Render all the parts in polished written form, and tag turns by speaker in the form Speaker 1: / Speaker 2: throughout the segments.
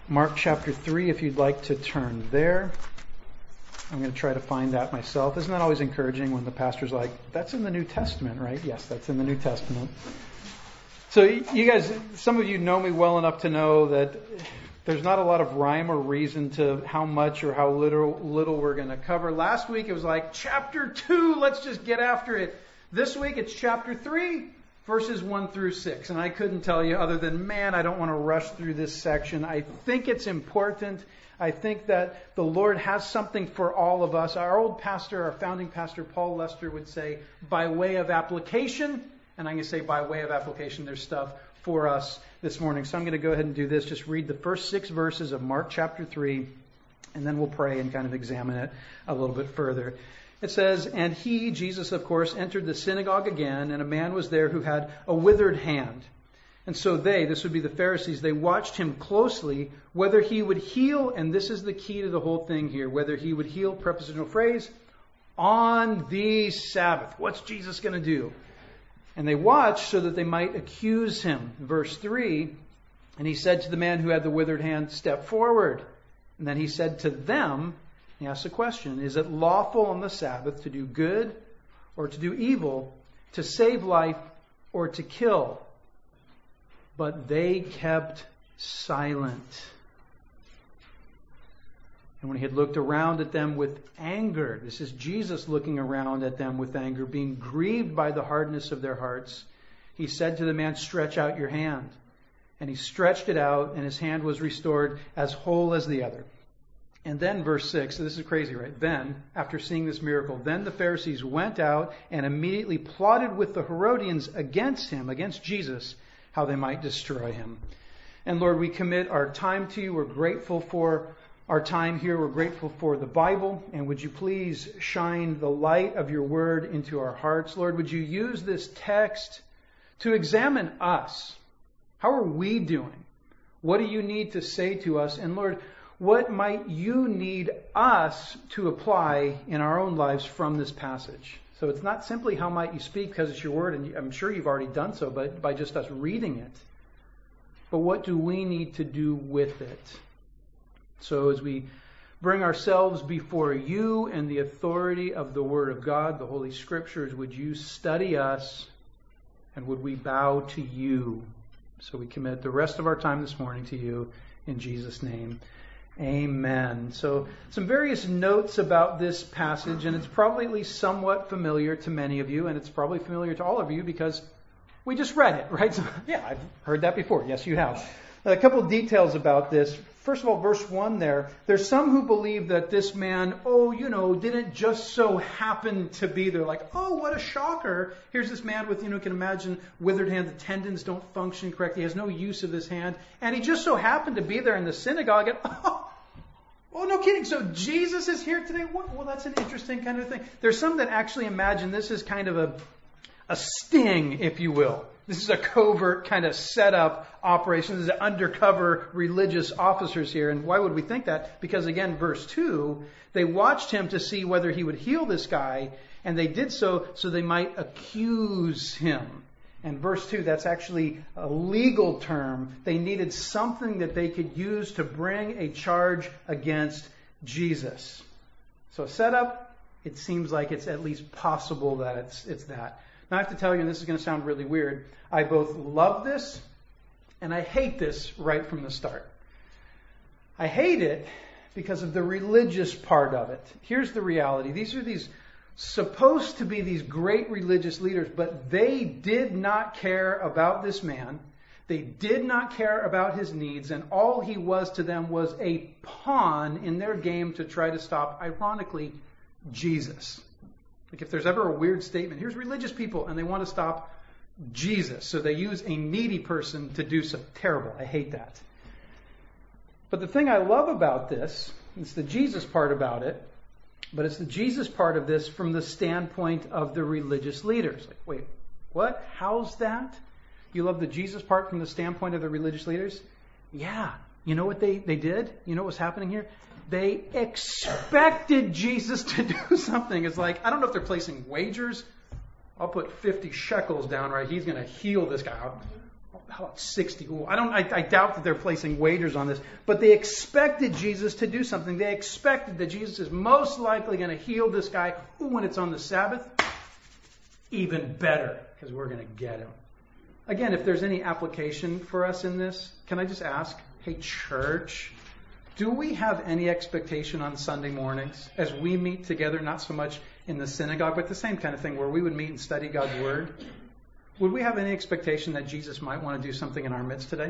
Speaker 1: Mark chapter 3, if you'd like to turn there. I'm going to try to find that myself. Isn't that always encouraging when the pastor's like, that's in the New Testament, right? Yes, that's in the New Testament. So you guys, some of you know me well enough to know that there's not a lot of rhyme or reason to how much or how little we're going to cover. Last week it was like, chapter 2, let's just get after it. This week it's chapter 3, verses 1 through 6. And I couldn't tell you other than, man, I don't want to rush through this section. I think it's important. I think that the Lord has something for all of us. Our old pastor, our founding pastor, Paul Lester, would say, by way of application. And I'm going to say by way of application, there's stuff for us this morning. So I'm going to go ahead and do this. Just read the first 6 verses of Mark chapter 3, and then we'll pray and kind of examine it a little bit further. It says, and he, Jesus, of course, entered the synagogue again, and a man was there who had a withered hand. And so this would be the Pharisees, they watched him closely, whether he would heal, and this is the key to the whole thing here, whether he would heal, prepositional phrase, on the Sabbath. What's Jesus going to do? And they watched so that they might accuse him. Verse 3, and he said to the man who had the withered hand, step forward. And then he said to them, he asked a question, is it lawful on the Sabbath to do good or to do evil, to save life or to kill? But they kept silent. And when he had looked around at them with anger, this is Jesus looking around at them with anger, being grieved by the hardness of their hearts, he said to the man, stretch out your hand. And he stretched it out, and his hand was restored as whole as the other. And then verse 6, so this is crazy, right? Then, after seeing this miracle, then the Pharisees went out and immediately plotted with the Herodians against him, against Jesus, how they might destroy him. And Lord, we commit our time to you. We're grateful for our time here. We're grateful for the Bible. And would you please shine the light of your word into our hearts? Lord, would you use this text to examine us? How are we doing? What do you need to say to us? And Lord, what might you need us to apply in our own lives from this passage? So it's not simply how might you speak because it's your word, and I'm sure you've already done so, but by just us reading it. But what do we need to do with it? So as we bring ourselves before you and the authority of the Word of God, the Holy Scriptures, would you study us and would we bow to you? So we commit the rest of our time this morning to you in Jesus' name. Amen. So some various notes about this passage, and it's probably at least somewhat familiar to many of you, and it's probably familiar to all of you because we just read it, right? So, yeah, I've heard that before. Yes, you have. A couple of details about this. First of all, verse 1 there's some who believe that this man, didn't just so happen to be there. Like, oh, what a shocker. Here's this man with, can imagine, withered hand. The tendons don't function correctly. He has no use of his hand. And he just so happened to be there in the synagogue. And, oh, no kidding. So Jesus is here today? Well, that's an interesting kind of thing. There's some that actually imagine this is kind of a sting, if you will. This is a covert kind of setup operation. This is undercover religious officers here. And why would we think that? Because again, verse 2, they watched him to see whether he would heal this guy. And they did so they might accuse him. And verse 2, that's actually a legal term. They needed something that they could use to bring a charge against Jesus. So setup, it seems like it's at least possible that it's that. Now I have to tell you, and this is going to sound really weird, I both love this and I hate this right from the start. I hate it because of the religious part of it. Here's the reality. These are supposed to be these great religious leaders, but they did not care about this man. They did not care about his needs, and all he was to them was a pawn in their game to try to stop, ironically, Jesus. Like if there's ever a weird statement, here's religious people and they want to stop Jesus. So they use a needy person to do so. Terrible. I hate that. But the thing I love about this, it's the Jesus part about it, but it's the Jesus part of this from the standpoint of the religious leaders. Like, wait, what? How's that? You love the Jesus part from the standpoint of the religious leaders? Yeah. You know what they did? You know what was happening here? They expected Jesus to do something. It's like, I don't know if they're placing wagers. I'll put 50 shekels down, right? He's going to heal this guy. How about 60? Ooh, I doubt that they're placing wagers on this. But they expected Jesus to do something. They expected that Jesus is most likely going to heal this guy. Ooh, when it's on the Sabbath, even better, because we're going to get him. Again, if there's any application for us in this, can I just ask, hey, church, do we have any expectation on Sunday mornings as we meet together, not so much in the synagogue, but the same kind of thing where we would meet and study God's Word? Would we have any expectation that Jesus might want to do something in our midst today?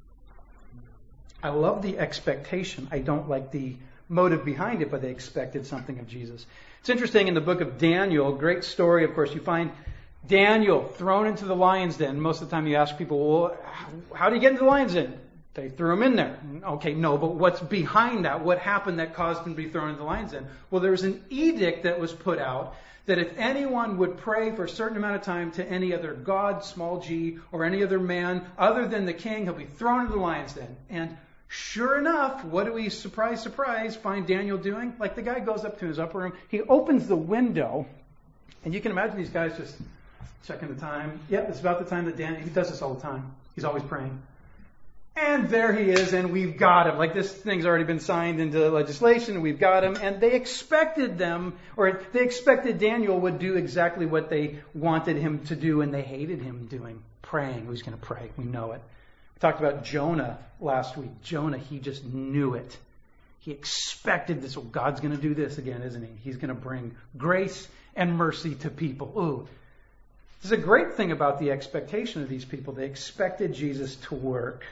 Speaker 1: I love the expectation. I don't like the motive behind it, but they expected something of Jesus. It's interesting in the book of Daniel, great story, of course, you find Daniel thrown into the lion's den. Most of the time you ask people, well, how do you get into the lion's den? They threw him in there. Okay, no, but what's behind that? What happened that caused him to be thrown into the lion's den? Well, there was an edict that was put out that if anyone would pray for a certain amount of time to any other god, small g, or any other man other than the king, he'll be thrown into the lion's den. And sure enough, what do we, surprise, surprise, find Daniel doing? Like the guy goes up to his upper room, he opens the window, and you can imagine these guys just checking the time. Yep, it's about the time that Daniel, he does this all the time. He's always praying. And there he is, and we've got him. Like this thing's already been signed into legislation, and we've got him. And they expected Daniel would do exactly what they wanted him to do, and they hated him doing, praying. Who's going to pray? We know it. We talked about Jonah last week. Jonah, he just knew it. He expected this. Oh, God's going to do this again, isn't he? He's going to bring grace and mercy to people. Ooh. This is a great thing about the expectation of these people. They expected Jesus to work.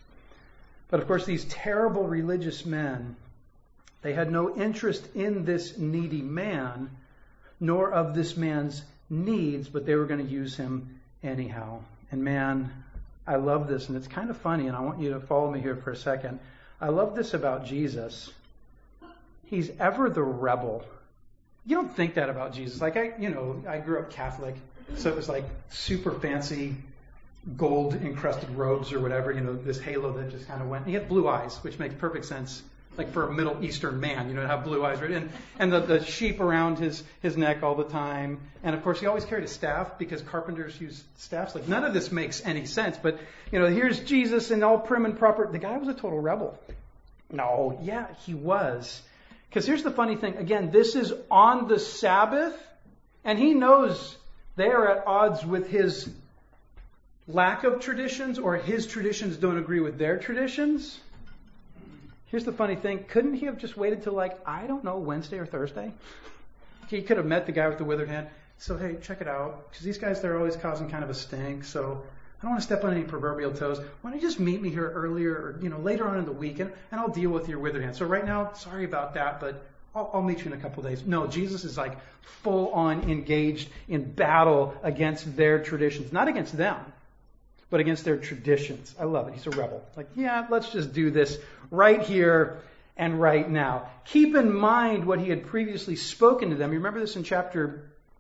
Speaker 1: But of course, these terrible religious men, they had no interest in this needy man, nor of this man's needs, but they were going to use him anyhow. And man, I love this, and it's kind of funny, and I want you to follow me here for a second. I love this about Jesus. He's ever the rebel. You don't think that about Jesus. Like I grew up Catholic, so it was like super fancy gold encrusted robes or whatever, this halo that just kind of went. He had blue eyes, which makes perfect sense, like for a Middle Eastern man, to have blue eyes, right? And the sheep around his neck all the time. And of course, he always carried a staff because carpenters use staffs. Like none of this makes any sense. But here's Jesus and all prim and proper. The guy was a total rebel. No, yeah, he was. Because here's the funny thing. Again, this is on the Sabbath, and he knows they are at odds with his lack of traditions, or his traditions don't agree with their traditions. Here's the funny thing. Couldn't he have just waited till Wednesday or Thursday? He could have met the guy with the withered hand. So, hey, check it out. Because these guys, they're always causing kind of a stink. So I don't want to step on any proverbial toes. Why don't you just meet me here earlier or, later on in the week, and I'll deal with your withered hand. So right now, sorry about that, but I'll meet you in a couple of days. No, Jesus is like full on engaged in battle against their traditions. Not against them, but against their traditions. I love it. He's a rebel. Like, yeah, let's just do this right here and right now. Keep in mind what he had previously spoken to them. You remember this in chapter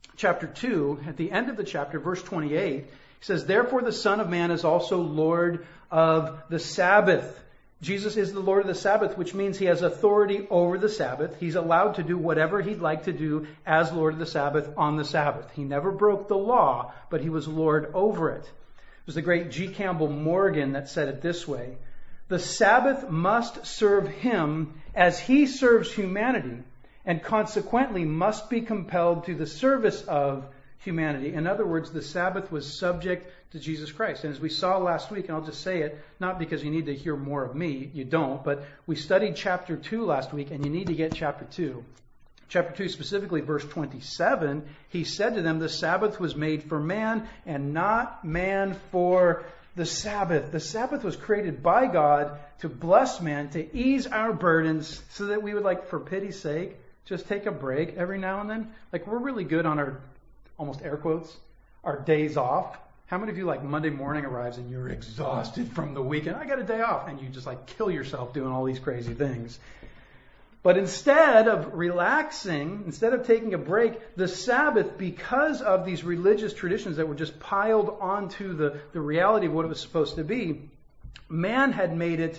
Speaker 1: 2, at the end of the chapter, verse 28. He says, therefore the Son of Man is also Lord of the Sabbath. Jesus is the Lord of the Sabbath, which means he has authority over the Sabbath. He's allowed to do whatever he'd like to do as Lord of the Sabbath on the Sabbath. He never broke the law, but he was Lord over it. It was the great G. Campbell Morgan that said it this way: the Sabbath must serve him as he serves humanity, and consequently must be compelled to the service of humanity. In other words, the Sabbath was subject to Jesus Christ. And as we saw last week, and I'll just say it, not because you need to hear more of me, you don't, but we studied chapter 2 last week, and you need to get chapter 2. Chapter 2, specifically verse 27, he said to them, the Sabbath was made for man and not man for the Sabbath. The Sabbath was created by God to bless man, to ease our burdens, so that we would, for pity's sake, just take a break every now and then. We're really good on our, almost air quotes, our days off. How many of you, Monday morning arrives and you're exhausted from the weekend? I got a day off. And you just, kill yourself doing all these crazy things. But instead of relaxing, instead of taking a break, the Sabbath, because of these religious traditions that were just piled onto the reality of what it was supposed to be, man had made it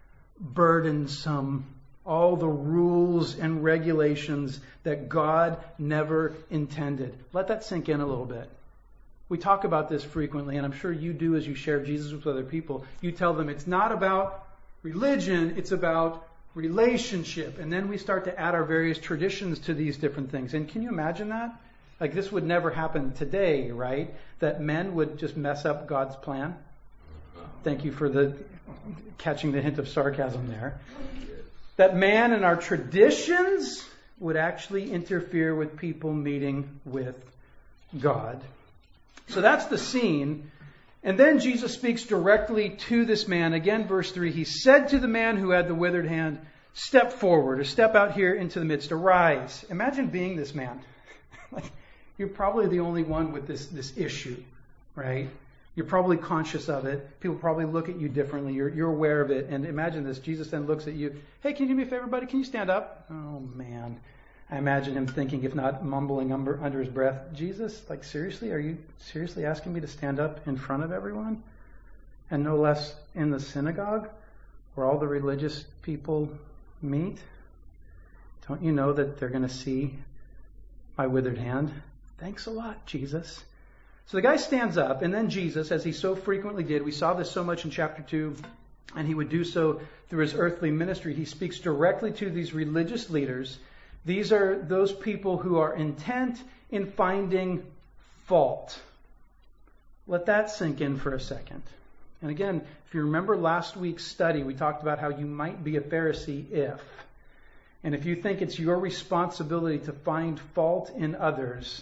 Speaker 1: burdensome. All the rules and regulations that God never intended. Let that sink in a little bit. We talk about this frequently, and I'm sure you do as you share Jesus with other people. You tell them it's not about religion, it's about relationship. And then we start to add our various traditions to these different things. And can you imagine that? Like, this would never happen today, right? That men would just mess up God's plan. Thank you for catching the hint of sarcasm there. That man and our traditions would actually interfere with people meeting with God. So that's the scene. And then Jesus speaks directly to this man. Again, verse 3, he said to the man who had the withered hand, step forward, or step out here into the midst, arise. Imagine being this man. You're probably the only one with this issue, right? You're probably conscious of it. People probably look at you differently. You're aware of it. And imagine this. Jesus then looks at you. Hey, can you do me a favor, buddy? Can you stand up? Oh, man. I imagine him thinking, if not mumbling under his breath, Jesus, like, seriously? Are you seriously asking me to stand up in front of everyone? And no less in the synagogue where all the religious people meet? Don't you know that they're going to see my withered hand? Thanks a lot, Jesus. So the guy stands up, and then Jesus, as he so frequently did, we saw this so much in chapter 2, and he would do so through his earthly ministry. He speaks directly to these religious leaders. These are those people who are intent in finding fault. Let that sink in for a second. And again, if you remember last week's study, we talked about how you might be a Pharisee if. And if you think it's your responsibility to find fault in others,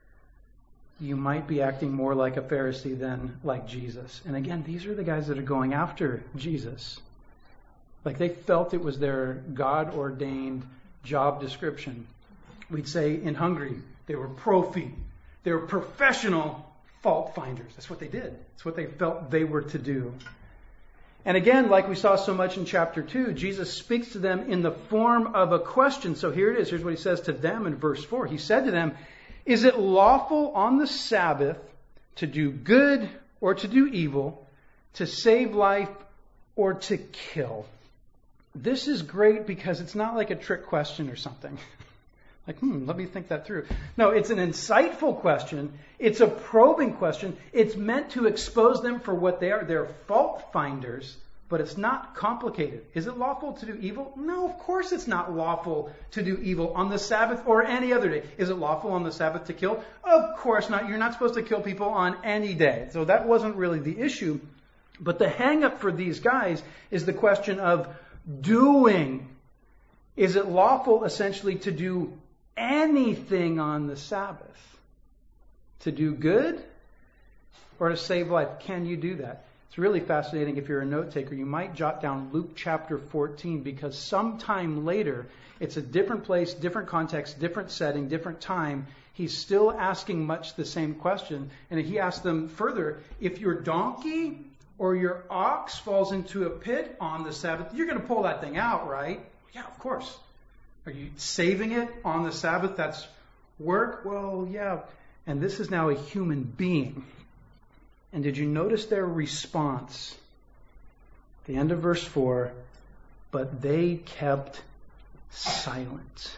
Speaker 1: you might be acting more like a Pharisee than like Jesus. And again, these are the guys that are going after Jesus. Like, they felt it was their God-ordained job description. We'd say in Hungary, they were profi. They were professional fault finders. That's what they did. That's what they felt they were to do. And again, like we saw so much in chapter 2, Jesus speaks to them in the form of a question. So here it is. Here's what he says to them in verse 4. He said to them, is it lawful on the Sabbath to do good or to do evil, to save life or to kill? This is great because it's not like a trick question or something. Like, let me think that through. No, it's an insightful question. It's a probing question. It's meant to expose them for what they are. They're fault finders, but it's not complicated. Is it lawful to do evil? No, of course it's not lawful to do evil on the Sabbath or any other day. Is it lawful on the Sabbath to kill? Of course not. You're not supposed to kill people on any day. So that wasn't really the issue. But the hang-up for these guys is the question of doing. Is it lawful essentially to do anything on the Sabbath? To do good or to save life? Can you do that? It's really fascinating. If you're a note taker, you might jot down Luke chapter 14, because sometime later, it's a different place, different context, different setting, different time. He's still asking much the same question. And he asks them further, if your donkey or your ox falls into a pit on the Sabbath, you're going to pull that thing out, right? Yeah, of course. Are you saving it on the Sabbath? That's work? Well, yeah. And this is now a human being. And did you notice their response? The end of verse 4, but they kept silent.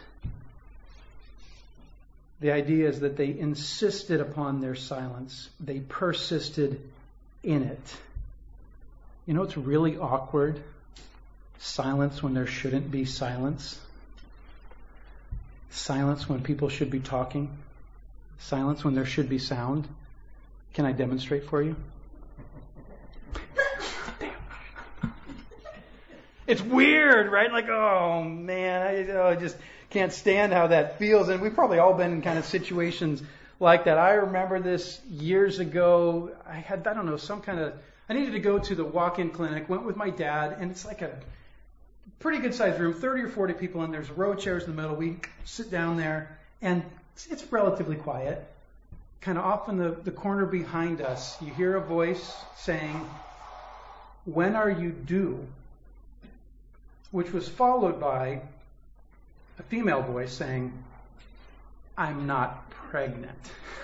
Speaker 1: The idea is that they insisted upon their silence. They persisted in it. You know, it's really awkward. Silence when there shouldn't be silence. Silence when people should be talking. Silence when there should be sound. Can I demonstrate for you? It's weird, right? Like, oh man, I just can't stand how that feels. And we've probably all been in kind of situations like that. I remember this years ago. I needed to go to the walk-in clinic, went with my dad, and it's like a pretty good sized room, 30 or 40 people in. There's a row of chairs in the middle. We sit down there, and it's relatively quiet. Kind of off in the corner behind us, you hear a voice saying, "When are you due?" Which was followed by a female voice saying, "I'm not pregnant."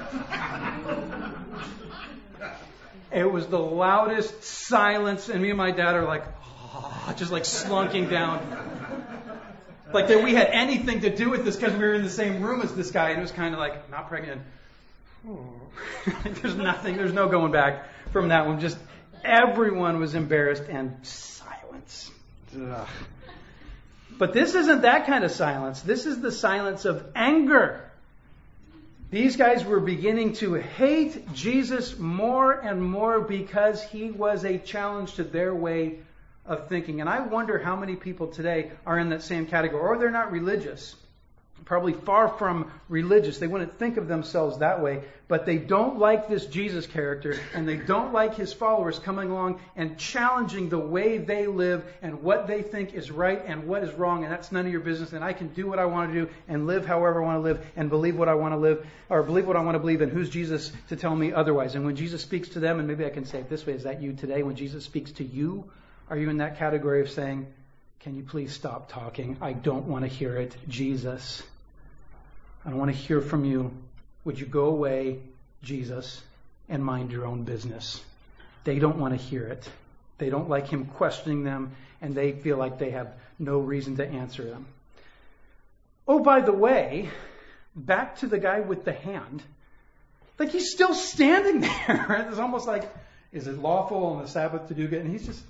Speaker 1: It was the loudest silence, and me and my dad are like, just like slunking down. Like that we had anything to do with this because we were in the same room as this guy, and it was kind of like, "Not pregnant." There's no going back from that one. Just everyone was embarrassed and silence. Ugh. But this isn't that kind of silence. This is the silence of anger. These guys were beginning to hate Jesus more and more because he was a challenge to their way of thinking. And I wonder how many people today are in that same category, or they're not religious. Probably far from religious. They wouldn't think of themselves that way, but they don't like this Jesus character, and they don't like his followers coming along and challenging the way they live and what they think is right and what is wrong, and that's none of your business, and I can do what I want to do and live however I want to live and believe what I want to live, or believe what I want to believe, and who's Jesus to tell me otherwise? And when Jesus speaks to them, and maybe I can say it this way, is that you today? When Jesus speaks to you, are you in that category of saying, can you please stop talking? I don't want to hear it. Jesus, I don't want to hear from you. Would you go away, Jesus, and mind your own business? They don't want to hear it. They don't like him questioning them, and they feel like they have no reason to answer them. Oh, by the way, back to the guy with the hand. Like, he's still standing there. Right? It's almost like, is it lawful on the Sabbath to do good? And he's just,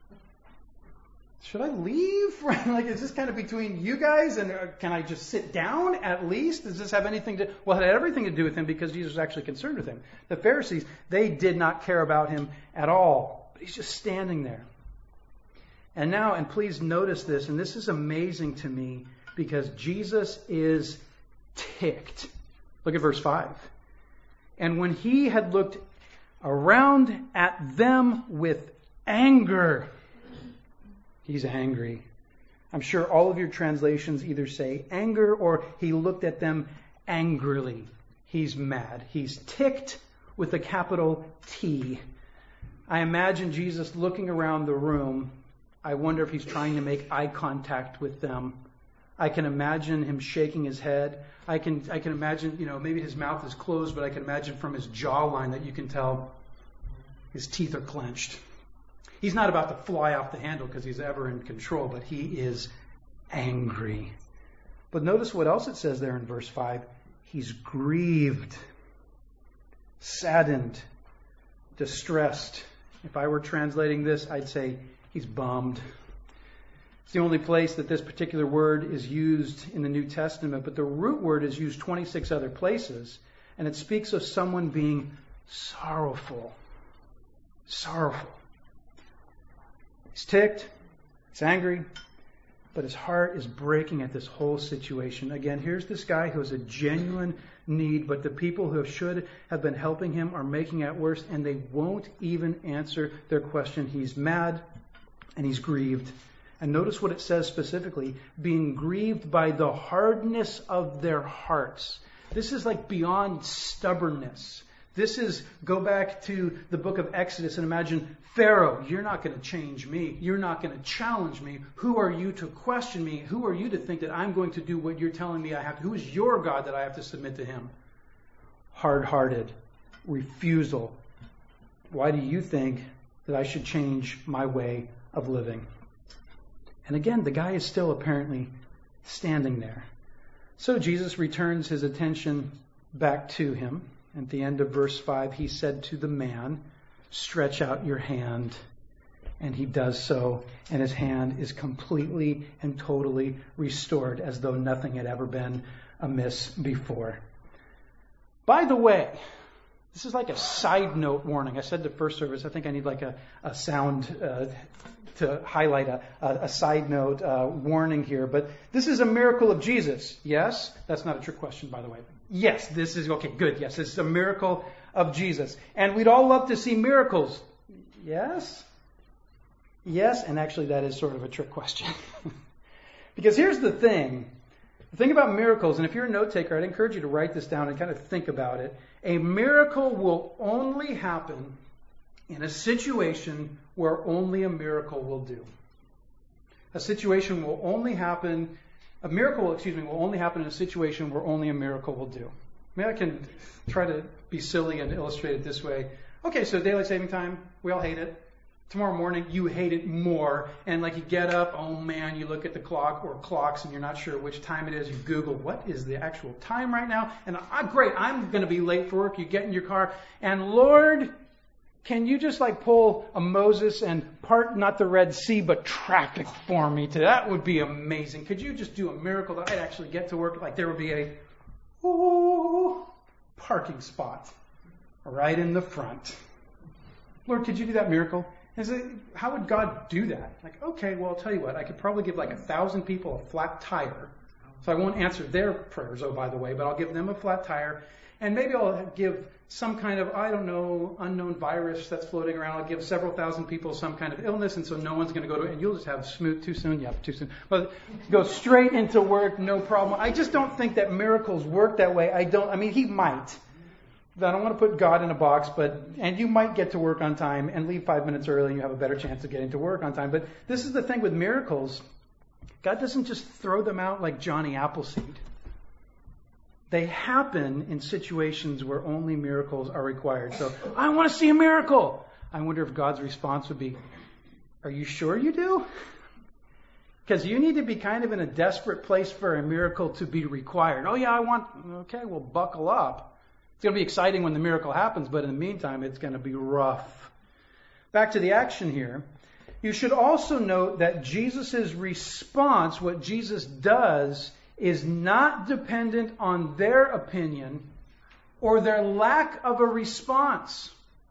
Speaker 1: should I leave? Like, is this kind of between you guys, and can I just sit down at least? Does this have anything to... Well, it had everything to do with him because Jesus was actually concerned with him. The Pharisees, they did not care about him at all. But he's just standing there. And now, and please notice this, and this is amazing to me because Jesus is ticked. Look at verse 5. And when he had looked around at them with anger... He's angry. I'm sure all of your translations either say anger or he looked at them angrily. He's mad. He's ticked with a capital T. I imagine Jesus looking around the room. I wonder if he's trying to make eye contact with them. I can imagine him shaking his head. I can imagine, maybe his mouth is closed, but I can imagine from his jawline that you can tell his teeth are clenched. He's not about to fly off the handle because he's ever in control, but he is angry. But notice what else it says there in verse 5. He's grieved, saddened, distressed. If I were translating this, I'd say he's bummed. It's the only place that this particular word is used in the New Testament, but the root word is used 26 other places, and it speaks of someone being sorrowful. Sorrowful. He's ticked, he's angry, but his heart is breaking at this whole situation. Again, here's this guy who has a genuine need, but the people who should have been helping him are making it worse, and they won't even answer their question. He's mad and he's grieved. And notice what it says specifically, being grieved by the hardness of their hearts. This is like beyond stubbornness. This is, go back to the book of Exodus and imagine, Pharaoh, you're not going to change me. You're not going to challenge me. Who are you to question me? Who are you to think that I'm going to do what you're telling me I have to? Who is your God that I have to submit to him? Hard-hearted, refusal. Why do you think that I should change my way of living? And again, the guy is still apparently standing there. So Jesus returns his attention back to him. At the end of verse 5, he said to the man, stretch out your hand. And he does so, and his hand is completely and totally restored as though nothing had ever been amiss before. By the way, this is like a side note warning. I said to first service, I think I need like a sound to highlight a side note warning here. But this is a miracle of Jesus. Yes? That's not a trick question, by the way. Yes, this is, okay, good. Yes, this is a miracle of Jesus. And we'd all love to see miracles. Yes? Yes, and actually that is sort of a trick question. Because here's the thing. The thing about miracles, and if you're a note taker, I'd encourage you to write this down and kind of think about it. A miracle will only happen in a situation where only a miracle will do. A miracle will only happen in a situation where only a miracle will do. Maybe I can try to be silly and illustrate it this way. Okay, so daylight saving time, we all hate it. Tomorrow morning, you hate it more. And like you get up, oh man, you look at the clock or clocks and you're not sure which time it is. You Google, what is the actual time right now? And great, I'm going to be late for work. You get in your car and Lord, can you just like pull a Moses and part not the Red Sea, but traffic for me today? That would be amazing. Could you just do a miracle that I'd actually get to work? Like there would be a parking spot right in the front. Lord, could you do that miracle? How would God do that? Like, okay, well, I'll tell you what. I could probably give like 1,000 people a flat tire. So I won't answer their prayers, oh, by the way, but I'll give them a flat tire. And maybe I'll give some kind of, I don't know, unknown virus that's floating around. I'll give several thousand people some kind of illness, and so no one's going to go to it. And you'll just have smooth, too soon? Yeah, too soon. But go straight into work, no problem. I just don't think that miracles work that way. He might. I don't want to put God in a box, and you might get to work on time and leave 5 minutes early and you have a better chance of getting to work on time. But this is the thing with miracles. God doesn't just throw them out like Johnny Appleseed. They happen in situations where only miracles are required. So, I want to see a miracle. I wonder if God's response would be, are you sure you do? Because you need to be kind of in a desperate place for a miracle to be required. Oh yeah, okay, well buckle up. It's going to be exciting when the miracle happens, but in the meantime, it's going to be rough. Back to the action here. You should also note that Jesus' response, what Jesus does, is not dependent on their opinion or their lack of a response.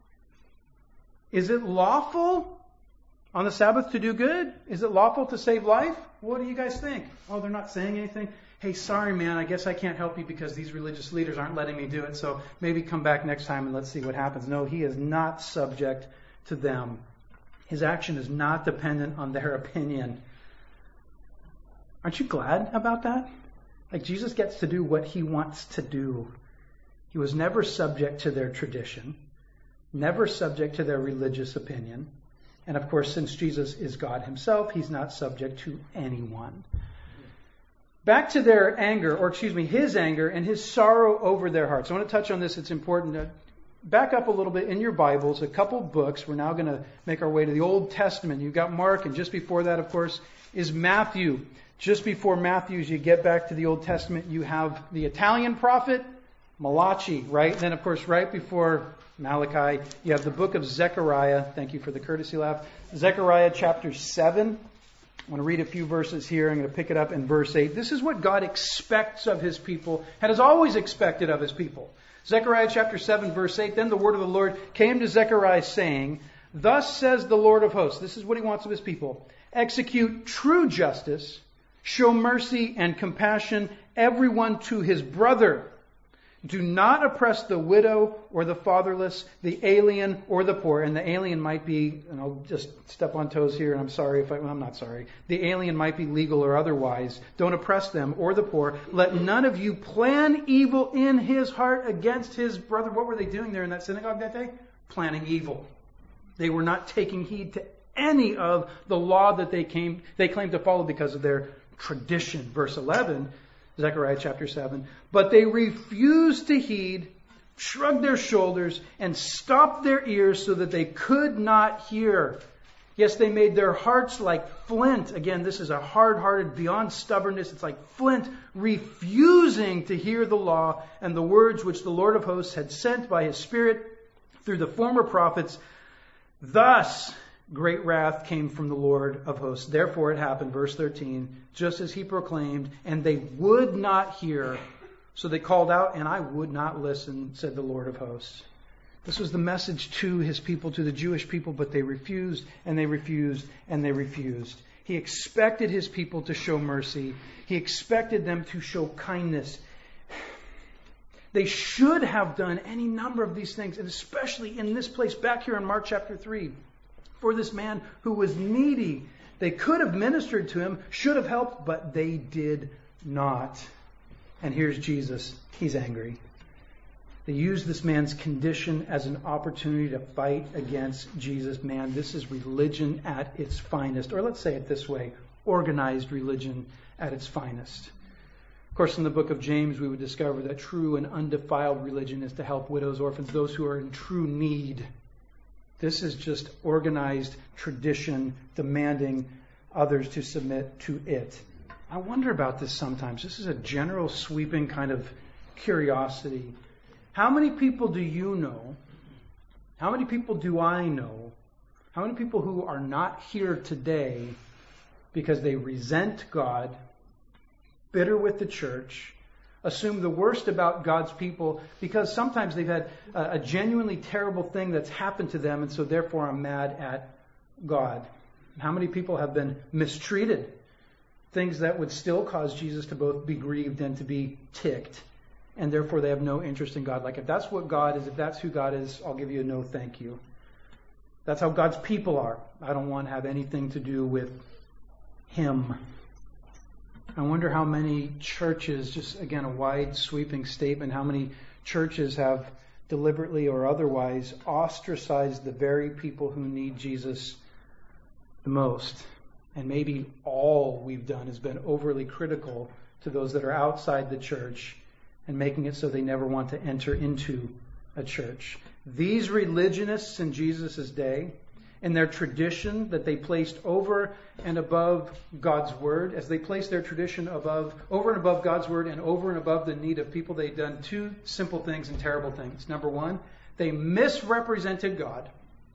Speaker 1: Is it lawful on the Sabbath to do good? Is it lawful to save life? What do you guys think? Oh, they're not saying anything? Hey, sorry, man, I guess I can't help you because these religious leaders aren't letting me do it, so maybe come back next time and let's see what happens. No, he is not subject to them. His action is not dependent on their opinion. Aren't you glad about that? Like Jesus gets to do what he wants to do. He was never subject to their tradition, never subject to their religious opinion. And of course, since Jesus is God himself, he's not subject to anyone. Back to their anger, his anger and his sorrow over their hearts. I want to touch on this. It's important to back up a little bit in your Bibles, a couple books. We're now going to make our way to the Old Testament. You've got Mark, and just before that, of course, is Matthew. Just before Matthew, as you get back to the Old Testament, you have the Italian prophet, Malachi, right? Then, of course, right before Malachi, you have the book of Zechariah. Thank you for the courtesy laugh. Zechariah chapter 7. I want to read a few verses here. I'm going to pick it up in verse 8. This is what God expects of his people and has always expected of his people. Zechariah chapter 7, verse 8. Then the word of the Lord came to Zechariah saying, Thus says the Lord of hosts. This is what he wants of his people. Execute true justice, show mercy and compassion, everyone to his brother. Do not oppress the widow or the fatherless, the alien or the poor. And the alien might be, and I'll just step on toes here, and I'm sorry I'm not sorry. The alien might be legal or otherwise. Don't oppress them or the poor. Let none of you plan evil in his heart against his brother. What were they doing there in that synagogue that day? Planning evil. They were not taking heed to any of the law that they claimed to follow because of their tradition. Verse 11. Zechariah chapter 7. But they refused to heed, shrugged their shoulders, and stopped their ears so that they could not hear. Yes, they made their hearts like flint. Again, this is a hard-hearted, beyond stubbornness. It's like flint, refusing to hear the law and the words which the Lord of hosts had sent by his Spirit through the former prophets. Thus, great wrath came from the Lord of hosts. Therefore it happened, verse 13, just as he proclaimed, and they would not hear. So they called out, and I would not listen, said the Lord of hosts. This was the message to his people, to the Jewish people, but they refused, and they refused, and they refused. He expected his people to show mercy. He expected them to show kindness. They should have done any number of these things, and especially in this place back here in Mark chapter 3. For this man who was needy, they could have ministered to him, should have helped, but they did not. And here's Jesus. He's angry. They used this man's condition as an opportunity to fight against Jesus. Man, this is religion at its finest. Or let's say it this way, organized religion at its finest. Of course, in the book of James, we would discover that true and undefiled religion is to help widows, orphans, those who are in true need. This is just organized tradition demanding others to submit to it. I wonder about this sometimes. This is a general sweeping kind of curiosity. How many people do you know? How many people do I know? How many people who are not here today because they resent God, bitter with the church, assume the worst about God's people because sometimes they've had a genuinely terrible thing that's happened to them, and so therefore I'm mad at God? How many people have been mistreated? Things that would still cause Jesus to both be grieved and to be ticked, and therefore they have no interest in God. Like, if that's what God is, if that's who God is, I'll give you a no thank you. That's how God's people are. I don't want to have anything to do with Him. I wonder how many churches, just again a wide sweeping statement, how many churches have deliberately or otherwise ostracized the very people who need Jesus the most. And maybe all we've done has been overly critical to those that are outside the church and making it so they never want to enter into a church. These religionists in Jesus' day, in their tradition that they placed over and above God's Word, as they placed their tradition over and above God's Word and over and above the need of people, they'd done two simple things and terrible things. Number one, they misrepresented God,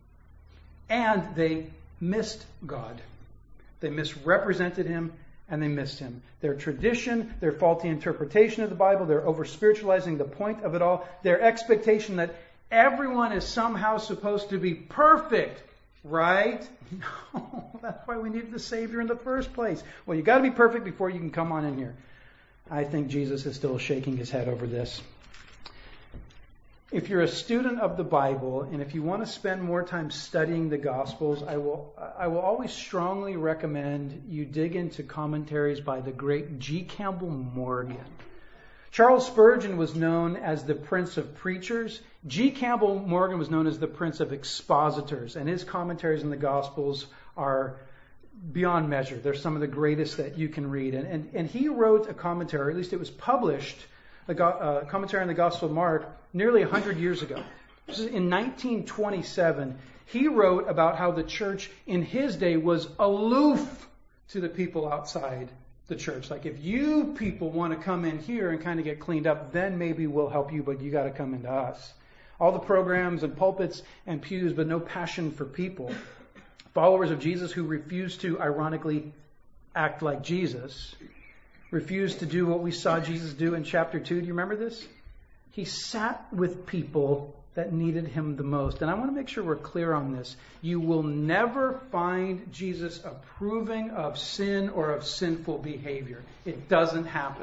Speaker 1: and they missed God. They misrepresented Him, and they missed Him. Their tradition, their faulty interpretation of the Bible, they're over-spiritualizing the point of it all, their expectation that everyone is somehow supposed to be perfect, right? No, that's why we needed the Savior in the first place. Well, you got to be perfect before you can come on in here. I think Jesus is still shaking his head over this. If you're a student of the Bible, and if you want to spend more time studying the Gospels, I will always strongly recommend you dig into commentaries by the great G. Campbell Morgan. Charles Spurgeon was known as the Prince of Preachers. G. Campbell Morgan was known as the Prince of Expositors, and his commentaries on the Gospels are beyond measure. They're some of the greatest that you can read. And he wrote a commentary, or at least it was published, a commentary on the Gospel of Mark nearly 100 years ago. This is in 1927. He wrote about how the church in his day was aloof to the people outside the church. Like, if you people want to come in here and kind of get cleaned up, then maybe we'll help you, but you got to come into us. All the programs and pulpits and pews, but no passion for people. Followers of Jesus who refused to, ironically, act like Jesus, refused to do what we saw Jesus do in chapter 2. Do you remember this? He sat with people that needed Him the most. And I want to make sure we're clear on this. You will never find Jesus approving of sin or of sinful behavior. It doesn't happen.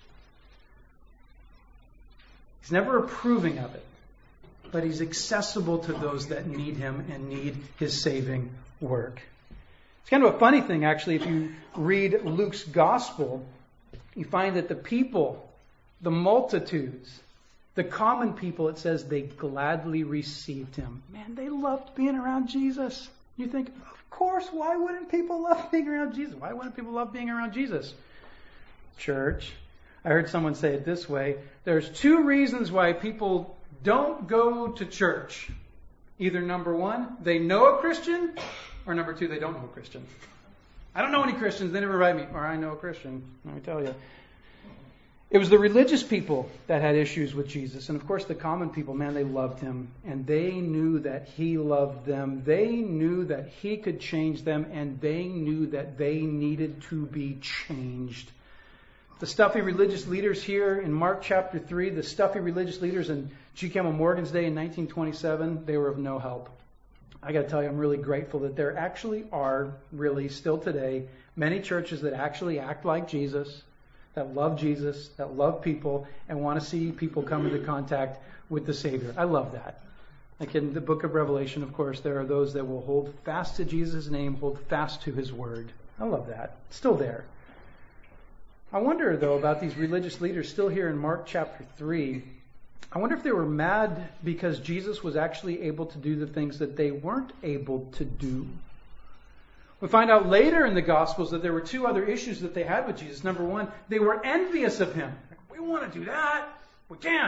Speaker 1: He's never approving of it. But He's accessible to those that need Him and need His saving work. It's kind of a funny thing, actually. If you read Luke's Gospel, you find that the people, the multitudes, the common people, it says they gladly received Him. Man, they loved being around Jesus. You think, of course, why wouldn't people love being around Jesus? Why wouldn't people love being around Jesus? Church. I heard someone say it this way. There's two reasons why people don't go to church. Either number one, they know a Christian, or number two, they don't know a Christian. I don't know any Christians. They never invite me. Or I know a Christian. Let me tell you. It was the religious people that had issues with Jesus. And of course the common people, man, they loved Him. And they knew that He loved them. They knew that He could change them. And they knew that they needed to be changed. The stuffy religious leaders here in Mark chapter 3, the stuffy religious leaders in G. Campbell Morgan's day in 1927, they were of no help. I got to tell you, I'm really grateful that there actually are, really, still today, many churches that actually act like Jesus, that love people, and want to see people come into contact with the Savior. I love that. Like in the book of Revelation, of course, there are those that will hold fast to Jesus' name, hold fast to His word. I love that. It's still there. I wonder, though, about these religious leaders still here in Mark chapter 3. I wonder if they were mad because Jesus was actually able to do the things that they weren't able to do. We find out later in the Gospels that there were two other issues that they had with Jesus. Number one, they were envious of Him. We want to do that. We can't.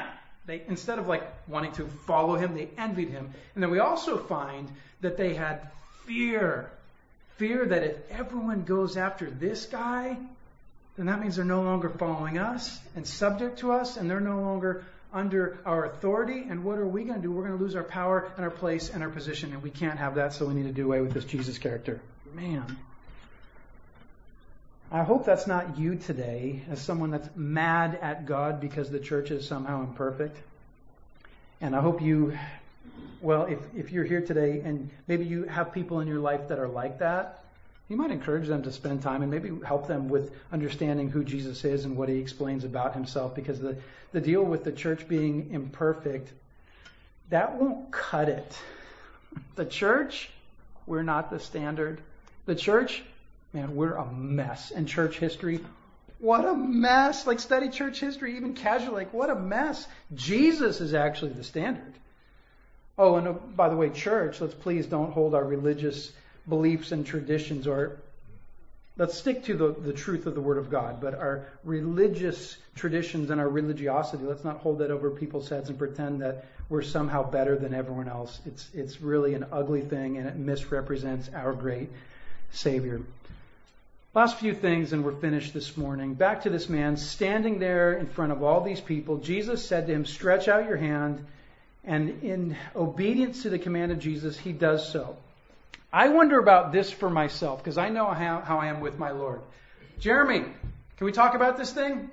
Speaker 1: They, instead of like wanting to follow him, they envied him. And then we also find that they had fear. Fear that if everyone goes after this guy, then that means they're no longer following us and subject to us, and they're no longer under our authority. And what are we going to do? We're going to lose our power and our place and our position, and we can't have that, so we need to do away with this Jesus character. Man. I hope that's not you today as someone that's mad at God because the church is somehow imperfect. And I hope you, well, if you're here today and maybe you have people in your life that are like that, you might encourage them to spend time and maybe help them with understanding who Jesus is and what he explains about himself, because the deal with the church being imperfect, that won't cut it. The church, we're not the standard. The church, man, we're a mess. And church history, what a mess. Like, study church history, even casually, like, what a mess. Jesus is actually the standard. Oh, and by the way, church, let's please don't hold our religious beliefs and traditions, or let's stick to the truth of the Word of God. But our religious traditions and our religiosity, let's not hold that over people's heads and pretend that we're somehow better than everyone else. It's really an ugly thing, and it misrepresents our great Savior. Last few things, and we're finished this morning. Back to this man standing there in front of all these people. Jesus said to him, "Stretch out your hand." And in obedience to the command of Jesus, he does so. I wonder about this for myself, because I know how I am with my Lord. Jeremy, can we talk about this thing?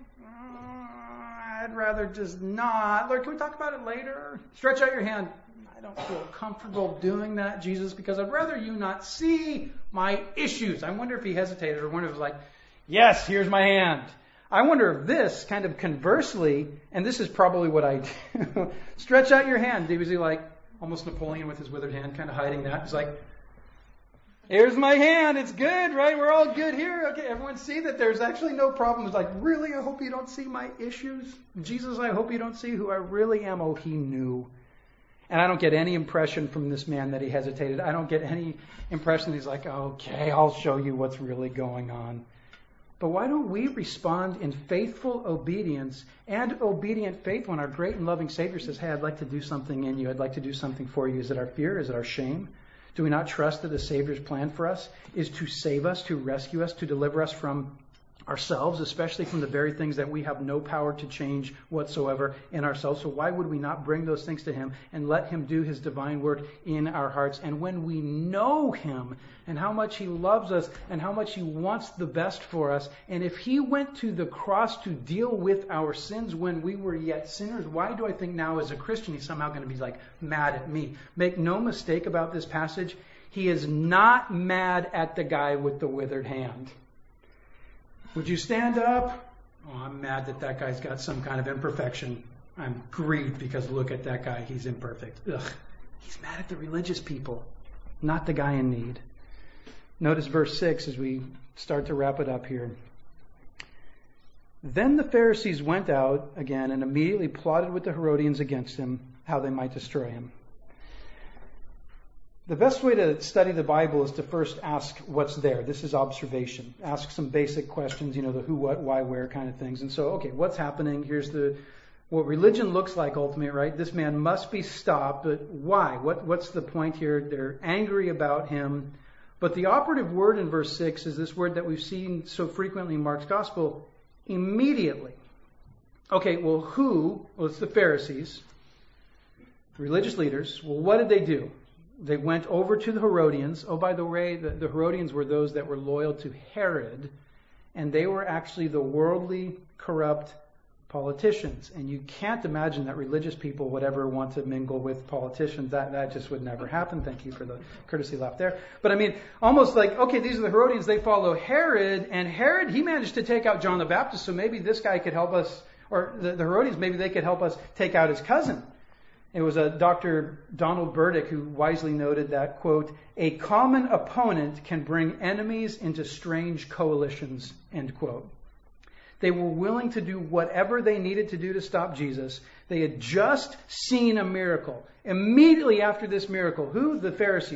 Speaker 1: I'd rather just not. Lord, can we talk about it later? Stretch out your hand. I don't feel comfortable doing that, Jesus, because I'd rather you not see my issues. I wonder if he hesitated, or wonder if it was like, yes, here's my hand. I wonder if this, kind of conversely, and this is probably what I do, stretch out your hand. Was he like, almost Napoleon with his withered hand, kind of hiding that? He's like, here's my hand. It's good, right? We're all good here. Okay, everyone see that there's actually no problem. It's like, really? I hope you don't see my issues. Jesus, I hope you don't see who I really am. Oh, he knew. And I don't get any impression from this man that he hesitated. I don't get any impression that he's like, okay, I'll show you what's really going on. But why don't we respond in faithful obedience and obedient faith when our great and loving Savior says, hey, I'd like to do something in you. I'd like to do something for you. Is it our fear? Is it our shame? Do we not trust that the Savior's plan for us is to save us, to rescue us, to deliver us from ourselves, especially from the very things that we have no power to change whatsoever in ourselves? So why would we not bring those things to him and let him do his divine work in our hearts? And when we know him and how much he loves us and how much he wants the best for us, and if he went to the cross to deal with our sins when we were yet sinners, why do I think now as a Christian he's somehow going to be like mad at me? Make no mistake about this passage. He is not mad at the guy with the withered hand. Would you stand up? Oh, I'm mad that guy's got some kind of imperfection. I'm grieved because look at that guy. He's imperfect. Ugh. He's mad at the religious people, not the guy in need. Notice verse 6 as we start to wrap it up here. Then the Pharisees went out again and immediately plotted with the Herodians against him, how they might destroy him. The best way to study the Bible is to first ask what's there. This is observation. Ask some basic questions, the who, what, why, where kind of things. And so, okay, what's happening? Here's what religion looks like ultimately, right? This man must be stopped, but why? What's the point here? They're angry about him. But the operative word in verse 6 is this word that we've seen so frequently in Mark's Gospel, immediately. Okay, well, who? Well, it's the Pharisees, the religious leaders. Well, what did they do? They went over to the Herodians. Oh, by the way, the Herodians were those that were loyal to Herod, and they were actually the worldly, corrupt politicians. And you can't imagine that religious people would ever want to mingle with politicians. That just would never happen. Thank you for the courtesy laugh there. But I mean, almost like, okay, these are the Herodians. They follow Herod, and Herod, he managed to take out John the Baptist, so maybe this guy could help us, or the Herodians, maybe they could help us take out his cousin. It was a Dr. Donald Burdick who wisely noted that, quote, a common opponent can bring enemies into strange coalitions, end quote. They were willing to do whatever they needed to do to stop Jesus. They had just seen a miracle. Immediately after this miracle, who? The Pharisees.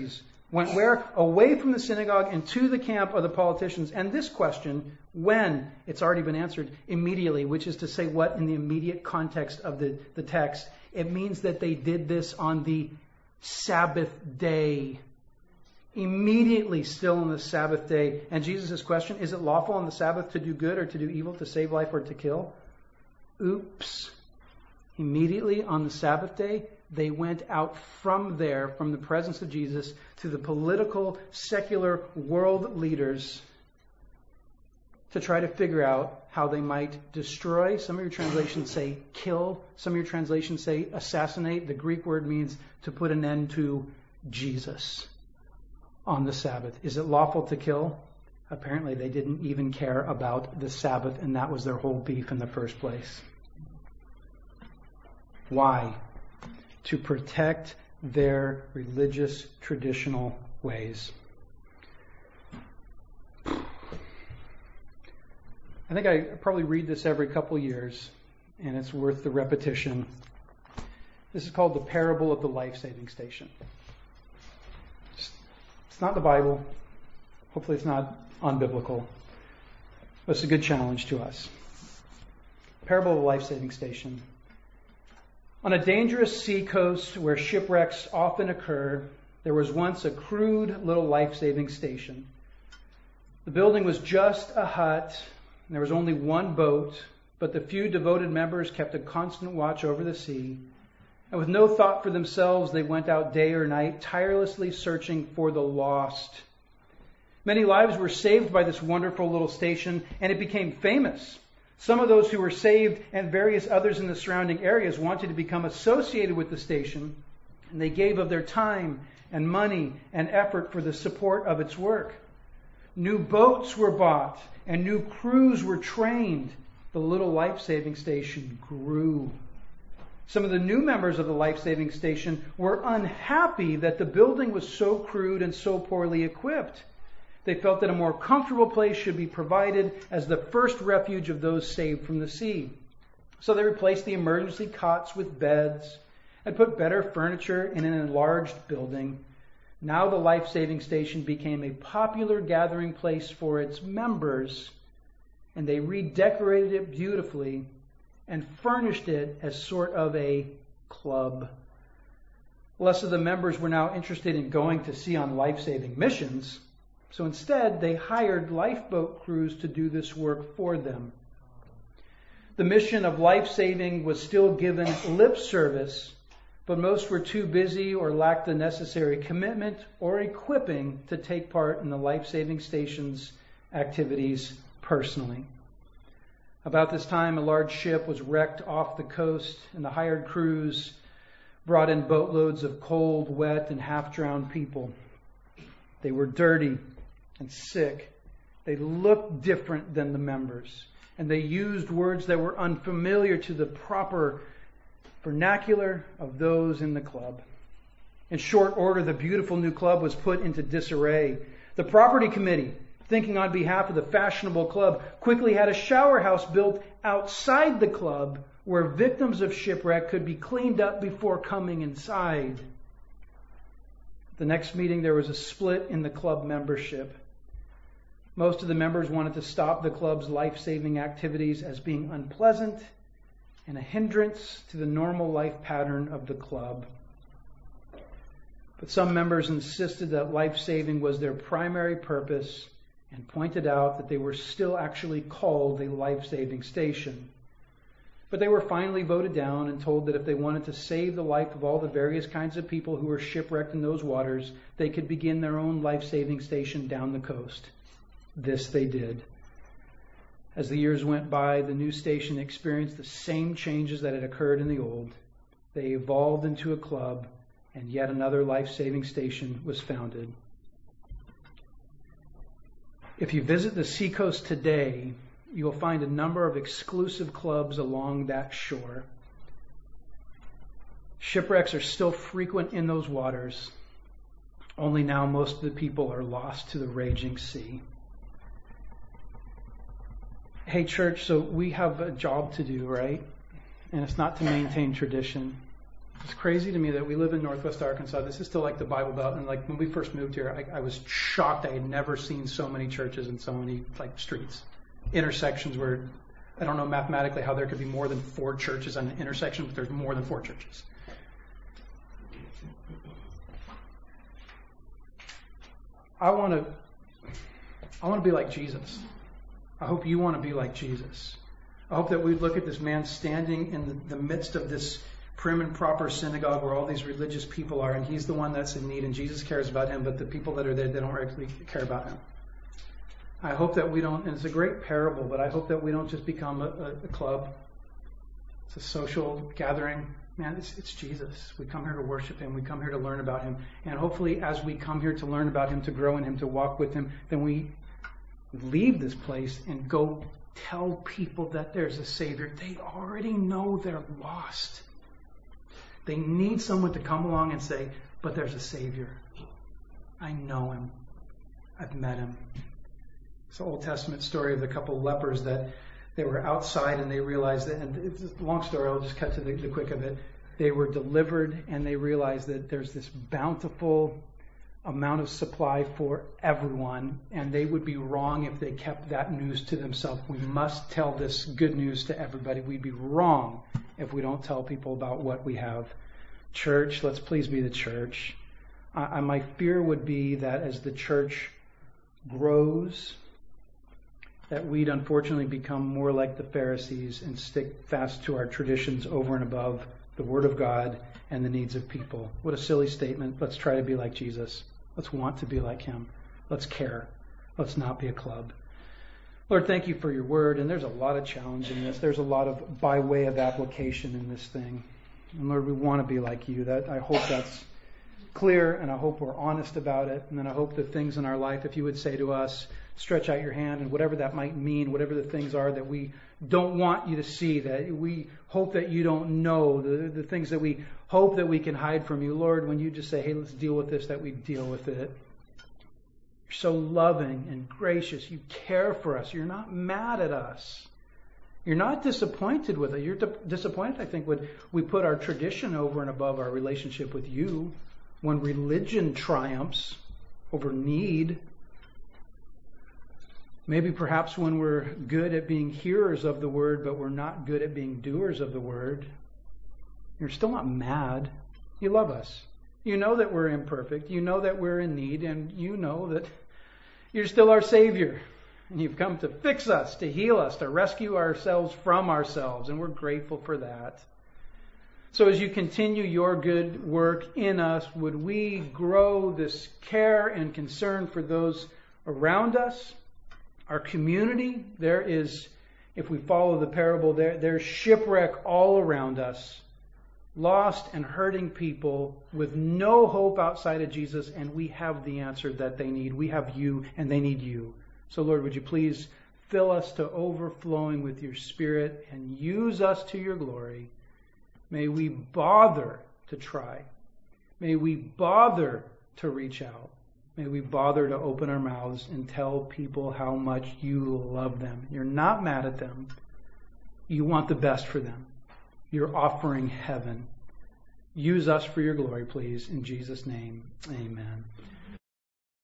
Speaker 1: Went where? Away from the synagogue and to the camp of the politicians. And this question, when? It's already been answered immediately, which is to say what in the immediate context of the text? It means that they did this on the Sabbath day. Immediately still on the Sabbath day. And Jesus' question, is it lawful on the Sabbath to do good or to do evil, to save life or to kill? Oops. Immediately on the Sabbath day, they went out from there, from the presence of Jesus, to the political, secular world leaders to try to figure out how they might destroy. Some of your translations say kill. Some of your translations say assassinate. The Greek word means to put an end to Jesus on the Sabbath. Is it lawful to kill? Apparently they didn't even care about the Sabbath, and that was their whole beef in the first place. Why? To protect their religious traditional ways. I think I probably read this every couple years, and it's worth the repetition. This is called the parable of the life-saving station. It's not the Bible. Hopefully it's not unbiblical. But it's a good challenge to us. Parable of the life-saving station. On a dangerous sea coast where shipwrecks often occur, there was once a crude little life-saving station. The building was just a hut, and there was only one boat, but the few devoted members kept a constant watch over the sea. And with no thought for themselves, they went out day or night, tirelessly searching for the lost. Many lives were saved by this wonderful little station, and it became famous. Some of those who were saved and various others in the surrounding areas wanted to become associated with the station, and they gave of their time and money and effort for the support of its work. New boats were bought and new crews were trained. The little life-saving station grew. Some of the new members of the life-saving station were unhappy that the building was so crude and so poorly equipped. They felt that a more comfortable place should be provided as the first refuge of those saved from the sea. So they replaced the emergency cots with beds and put better furniture in an enlarged building. Now the life-saving station became a popular gathering place for its members, and they redecorated it beautifully and furnished it as sort of a club. Less of the members were now interested in going to sea on life-saving missions. So instead, they hired lifeboat crews to do this work for them. The mission of life-saving was still given lip service, but most were too busy or lacked the necessary commitment or equipping to take part in the life-saving station's activities personally. About this time, a large ship was wrecked off the coast, and the hired crews brought in boatloads of cold, wet, and half-drowned people. They were dirty and sick. They looked different than the members, and they used words that were unfamiliar to the proper vernacular of those in the club. In short order, the beautiful new club was put into disarray. The property committee, thinking on behalf of the fashionable club, quickly had a shower house built outside the club where victims of shipwreck could be cleaned up before coming inside. The next meeting, there was a split in the club membership. Most of the members wanted to stop the club's life-saving activities as being unpleasant and a hindrance to the normal life pattern of the club. But some members insisted that life-saving was their primary purpose and pointed out that they were still actually called a life-saving station. But they were finally voted down and told that if they wanted to save the life of all the various kinds of people who were shipwrecked in those waters, they could begin their own life-saving station down the coast. This they did. As the years went by, the new station experienced the same changes that had occurred in the old. They evolved into a club, and yet another life-saving station was founded. If you visit the seacoast today, you will find a number of exclusive clubs along that shore. Shipwrecks are still frequent in those waters, only now most of the people are lost to the raging sea. Hey church, so we have a job to do, right? And it's not to maintain tradition. It's crazy to me that we live in Northwest Arkansas. This is still like the Bible Belt. And like when we first moved here, I was shocked. I had never seen so many churches and so many like streets, intersections where I don't know mathematically how there could be more than 4 churches on an intersection, but there's more than 4 churches. I want to be like Jesus. I hope you want to be like Jesus. I hope that we look at this man standing in the midst of this prim and proper synagogue where all these religious people are, and he's the one that's in need, and Jesus cares about him, but the people that are there, they don't actually care about him. I hope that we don't, and it's a great parable, but I hope that we don't just become a club. It's a social gathering. Man, it's Jesus. We come here to worship him. We come here to learn about him. And hopefully as we come here to learn about him, to grow in him, to walk with him, then we leave this place and go tell people that there's a Savior. They already know they're lost. They need someone to come along and say, but there's a Savior. I know him. I've met him. It's an Old Testament story of the couple lepers that they were outside and they realized that, and it's a long story, I'll just cut to the quick of it. They were delivered and they realized that there's this bountiful amount of supply for everyone, and they would be wrong if they kept that news to themselves. We must tell this good news to everybody. We'd be wrong if we don't tell people about what we have. Church, let's please be the church. My fear would be that as the church grows, that we'd unfortunately become more like the Pharisees and stick fast to our traditions over and above the Word of God and the needs of people. What a silly statement. Let's try to be like Jesus. Let's want to be like him. Let's care. Let's not be a club. Lord, thank you for your word. And there's a lot of challenge in this. There's a lot of by way of application in this thing. And Lord, we want to be like you. That I hope that's clear, and I hope we're honest about it. And then I hope the things in our life, if you would say to us, stretch out your hand, and whatever that might mean, whatever the things are that we don't want you to see, that we hope that you don't know, the things that we hope that we can hide from you. Lord, when you just say, hey, let's deal with this, that we deal with it. You're so loving and gracious. You care for us. You're not mad at us. You're not disappointed with it. You're disappointed, I think, when we put our tradition over and above our relationship with you, when religion triumphs over need. Maybe perhaps when we're good at being hearers of the word, but we're not good at being doers of the word. You're still not mad. You love us. You know that we're imperfect. You know that we're in need, and you know that you're still our Savior. And you've come to fix us, to heal us, to rescue ourselves from ourselves, and we're grateful for that. So as you continue your good work in us, would we grow this care and concern for those around us? Our community, there is, if we follow the parable, there's shipwreck all around us. Lost and hurting people with no hope outside of Jesus, and we have the answer that they need. We have you, and they need you. So Lord, would you please fill us to overflowing with your Spirit and use us to your glory. May we bother to try. May we bother to reach out. May we bother to open our mouths and tell people how much you love them. You're not mad at them. You want the best for them. You're offering heaven. Use us for your glory, please. In Jesus' name, amen.